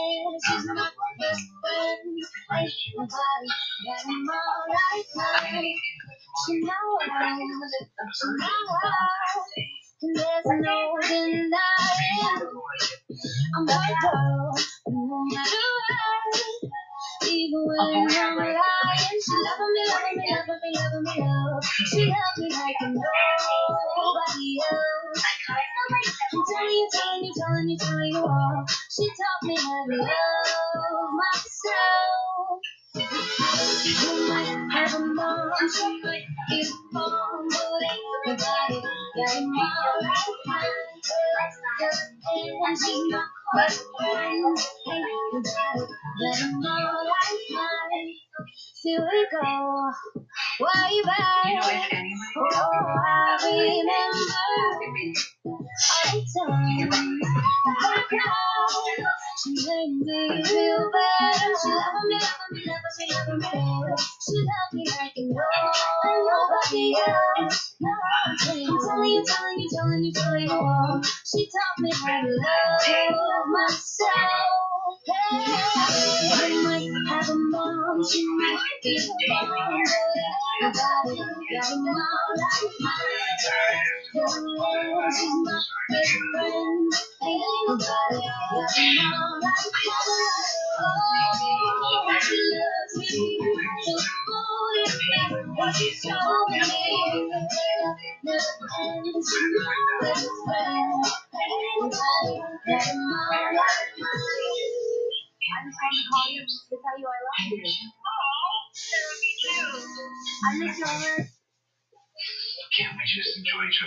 she's my best friend. Ain't nobody got him all like mine. She know and there's no denying I'm her girl, no matter what. Even when I'm lying, she loving me, loving me, loving me, loving me up. She loves me like nobody else. I'm telling you all. She taught me how to love myself. You might have a mom, she might be a mom, but ain't nobody got him all like mine. And she's my best friend, ain't nobody got him all like mine. Here we go, way back. Oh, I remember all the time. She made me feel better. She loved me, loved me, loved me, loved me better. She loved me like nobody else. I'm telling you all. She taught me how to love myself. Hey, I might have a mom, she might be a mom, but nobody got him all like mine. She's my best friend. Ain't nobody got him all like mine. Oh, she loves me so full what she told me. And she's my best friend. Ain't nobody got him all like mine. I just wanted to call you just to tell you I love you. Oh, me too. I miss you. Can't we just enjoy each other?